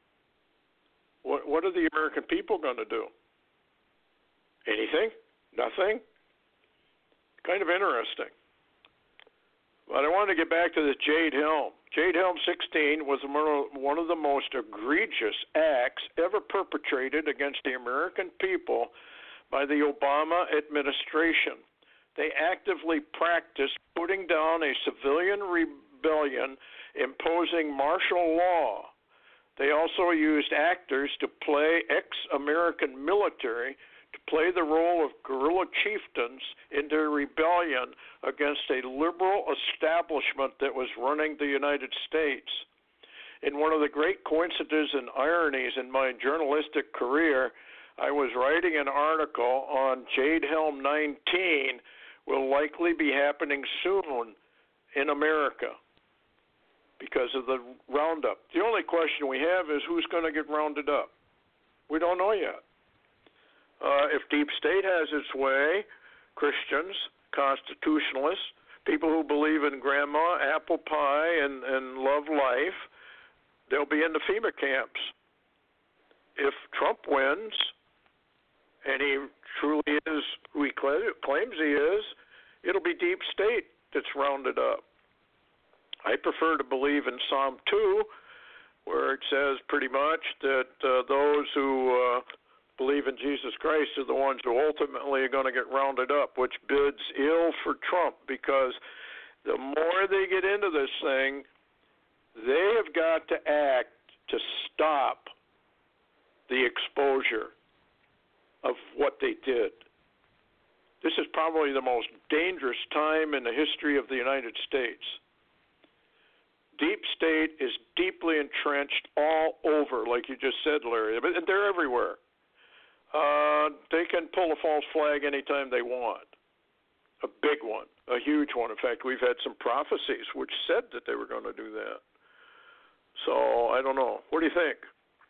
What, what are the American people going to do? Anything? Nothing? Kind of interesting. But I want to get back to the Jade Helm. Jade Helm sixteen was one of the most egregious acts ever perpetrated against the American people by the Obama administration. They actively practiced putting down a civilian rebellion, imposing martial law. They also used actors to play ex-American military to play the role of guerrilla chieftains in their rebellion against a liberal establishment that was running the United States. In one of the great coincidences and ironies in my journalistic career, I was writing an article on Jade Helm nineteen will likely be happening soon in America because of the roundup. The only question we have is who's going to get rounded up. We don't know yet. Uh, if Deep State has its way, Christians, constitutionalists, people who believe in grandma, apple pie, and, and love life, they'll be in the FEMA camps. If Trump wins, and he truly is who he claims he is, it'll be Deep State that's rounded up. I prefer to believe in Psalm two, where it says pretty much that uh, those who uh, believe in Jesus Christ are the ones who ultimately are going to get rounded up, which bids ill for Trump, because the more they get into this thing, they have got to act to stop the exposure of what they did. This is probably the most dangerous time in the history of the United States. Deep State is deeply entrenched all over, like you just said, Larry. They're everywhere. Uh, they can pull a false flag anytime they want. A big one, a huge one. In fact, we've had some prophecies which said that they were going to do that. So I don't know. What do you think?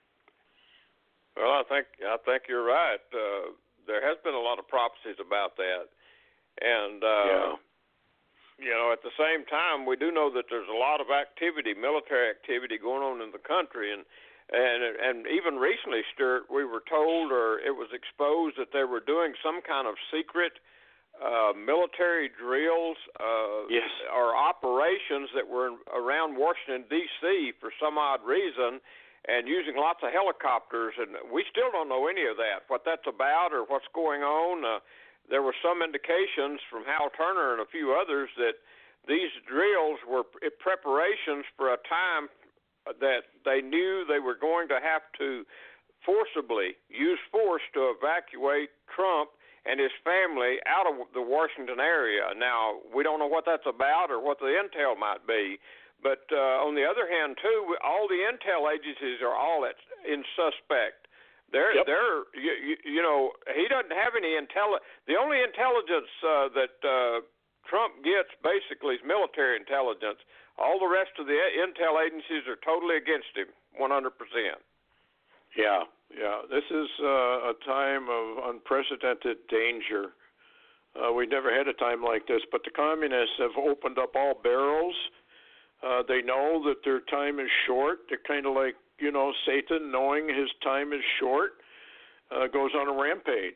Well, I think I think you're right. Uh, there has been a lot of prophecies about that, and uh,
yeah.
you know, at the same time, we do know that there's a lot of activity, military activity, going on in the country, and and and even recently, Stuart, we were told, or it was exposed, that they were doing some kind of secret uh, military drills uh,
yes.
or operations that were around Washington D C for some odd reason, and using lots of helicopters, and we still don't know any of that, what that's about or what's going on. Uh, there were some indications from Hal Turner and a few others that these drills were preparations for a time that they knew they were going to have to forcibly use force to evacuate Trump and his family out of the Washington area. Now, we don't know what that's about or what the intel might be. But uh, on the other hand, too, all the intel agencies are all at, in suspect. They're,
yep.
they're, you, you know, he doesn't have any intel. The only intelligence uh, that uh, Trump gets basically is military intelligence. All the rest of the intel agencies are totally against him, one hundred percent.
Yeah, yeah. This is uh, a time of unprecedented danger. Uh, we never had a time like this, but the communists have opened up all barrels. Uh, they know that their time is short. They're kind of like, you know, Satan, knowing his time is short, uh, goes on a rampage.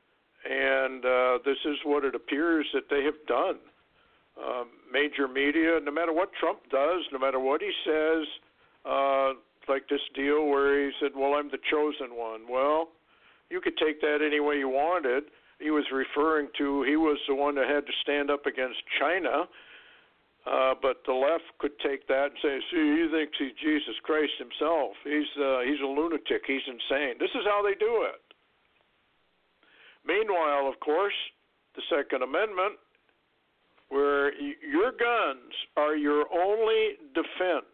And uh, this is what it appears that they have done. Uh, major media, no matter what Trump does, no matter what he says, uh, like this deal where he said, well, I'm the chosen one. Well, you could take that any way you wanted. He was referring to he was the one that had to stand up against China. Uh, but the left could take that and say, see, he thinks he's Jesus Christ himself. He's uh, he's a lunatic. He's insane. This is how they do it. Meanwhile, of course, the Second Amendment, where y- your guns are your only defense.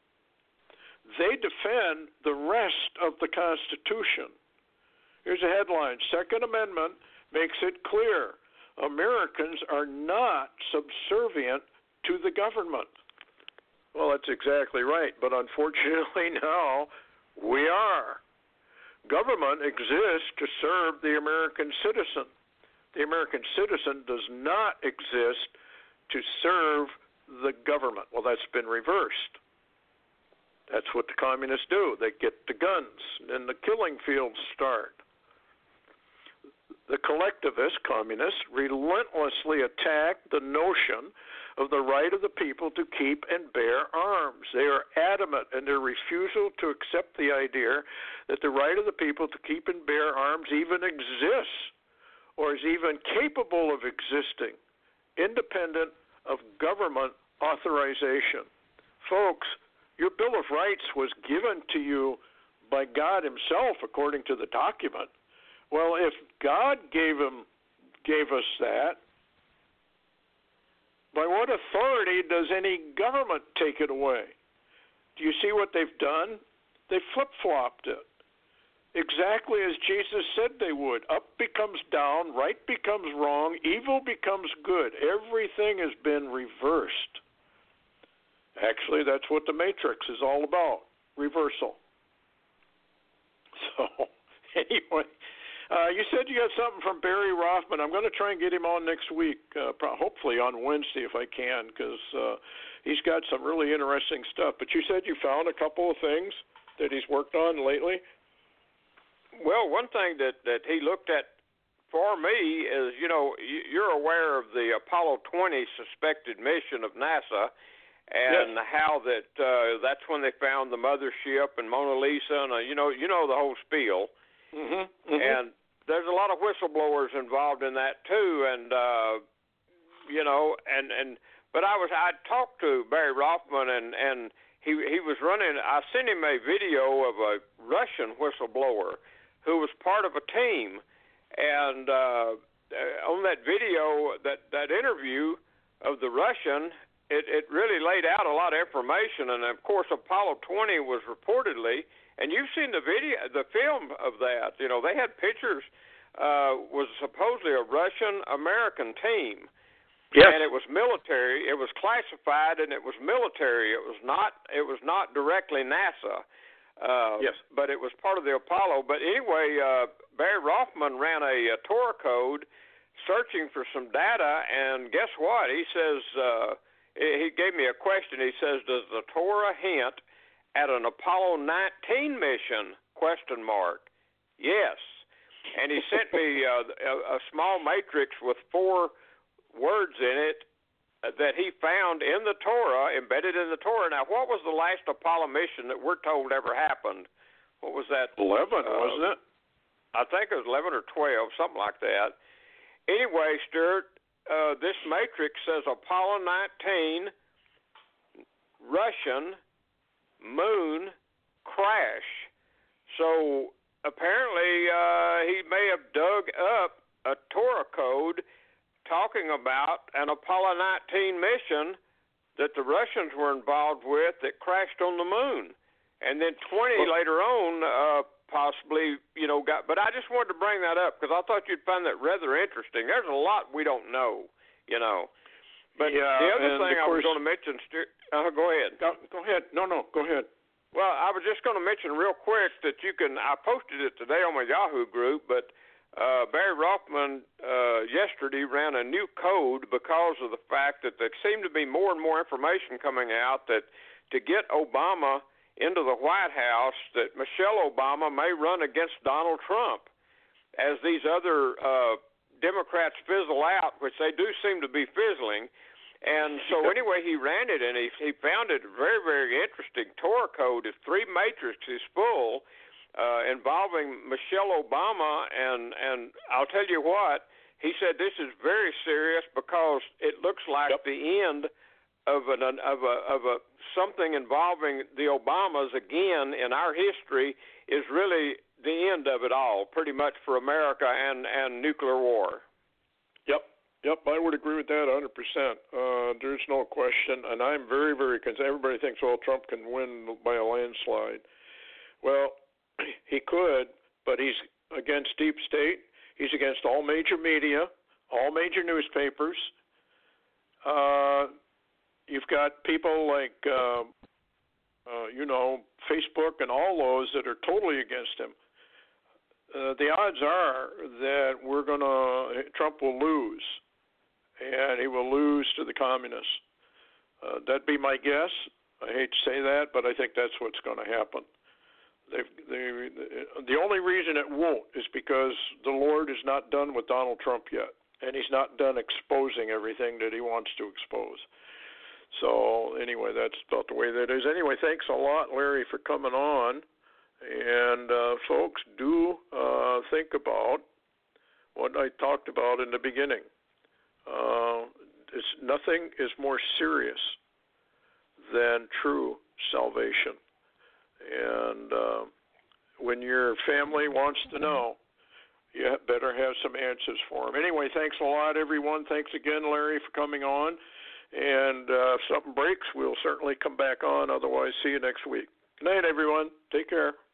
They defend the rest of the Constitution. Here's a headline. Second Amendment makes it clear Americans are not subservient to the government. Well, that's exactly right, but unfortunately now we are. Government exists to serve the American citizen. The American citizen does not exist to serve the government. Well, that's been reversed. That's what the communists do. They get the guns, and the killing fields start. The collectivist communists relentlessly attack the notion of the right of the people to keep and bear arms. They are adamant in their refusal to accept the idea that the right of the people to keep and bear arms even exists or is even capable of existing, independent of government authorization. Folks, Your Bill of Rights was given to you by God himself, according to the document. Well, if God gave him gave us that, by what authority does any government take it away? Do you see what they've done? They flip-flopped it. Exactly as Jesus said they would. Up becomes down, right becomes wrong, evil becomes good. Everything has been reversed. Actually, that's what the Matrix is all about, reversal. So, anyway, uh, you said you got something from Barry Rothman. I'm going to try and get him on next week, uh, hopefully on Wednesday if I can, because uh, he's got some really interesting stuff. But you said you found a couple of things that he's worked on lately?
Well, one thing that, that he looked at for me is, you know, you're aware of the Apollo twenty suspected mission of NASA, and yes. how that uh, that's when they found the mothership and Mona Lisa, and uh, you know, you know the whole spiel.
Mm-hmm, mm-hmm.
And there's a lot of whistleblowers involved in that too, and uh, you know, and and but I was I talked to Barry Rothman, and and he he was running. I sent him a video of a Russian whistleblower who was part of a team, and uh, on that video, that, that interview of the Russian, it, it really laid out a lot of information, and of course Apollo twenty was reportedly, and you've seen the video, the film of that, you know, they had pictures, uh, was supposedly a Russian-American team,
yes.
and it was military, it was classified, and it was military, it was not, it was not directly NASA. Uh,
yes.
But it was part of the Apollo. But anyway, uh, Barry Rothman ran a, a Torah code searching for some data, and guess what? He says, uh, he gave me a question. He says, does the Torah hint at an Apollo nineteen mission, question mark? Yes. And he sent me uh, a, a small matrix with four words in it that he found in the Torah, embedded in the Torah. Now, what was the last Apollo mission that we're told ever happened? What was that?
eleven,
uh,
wasn't it?
I think it was eleven or twelve, something like that. Anyway, Stuart, uh, this matrix says Apollo nineteen, Russian, moon, crash. So apparently uh, he may have dug up a Torah code talking about an Apollo nineteen mission that the Russians were involved with that crashed on the moon. And then twenty well, later on uh, possibly, you know, got, but I just wanted to bring that up because I thought you'd find that rather interesting. There's a lot we don't know, you know. But
yeah,
the other thing I
course,
was going to mention, uh, go ahead.
Go, go ahead. No, no, go ahead.
Well, I was just going to mention real quick that you can, I posted it today on my Yahoo group, but Uh, Barry Rothman uh, yesterday ran a new code because of the fact that there seemed to be more and more information coming out that to get Obama into the White House, that Michelle Obama may run against Donald Trump as these other uh, Democrats fizzle out, which they do seem to be fizzling. And so anyway, he ran it, and he, he found it very, very interesting. Torah code is three matrices full, Uh, involving Michelle Obama, and, and I'll tell you what, he said this is very serious because it looks like yep. the end of an of a of a something involving the Obamas again in our history is really the end of it all, pretty much for America and, and nuclear war.
Yep. Yep, I would agree with that one hundred percent. Uh, there's no question, and I'm very, very concerned. Everybody thinks, well, Trump can win by a landslide. Well, he could, but he's against deep state. He's against all major media, all major newspapers. Uh, you've got people like, uh, uh, you know, Facebook and all those that are totally against him. Uh, the odds are that we're going to, Trump will lose, and he will lose to the communists. Uh, that'd be my guess. I hate to say that, but I think that's what's going to happen. They've, they, the only reason it won't is because the Lord is not done with Donald Trump yet, and he's not done exposing everything that he wants to expose. So anyway, that's about the way that is. Anyway, thanks a lot, Larry, for coming on. And uh, folks, do uh, think about what I talked about in the beginning. Uh, it's, nothing is more serious than true salvation. And uh, when your family wants to know, you better have some answers for them. Anyway, thanks a lot, everyone. Thanks again, Larry, for coming on. And uh, if something breaks, we'll certainly come back on. Otherwise, see you next week. Good night, everyone. Take care.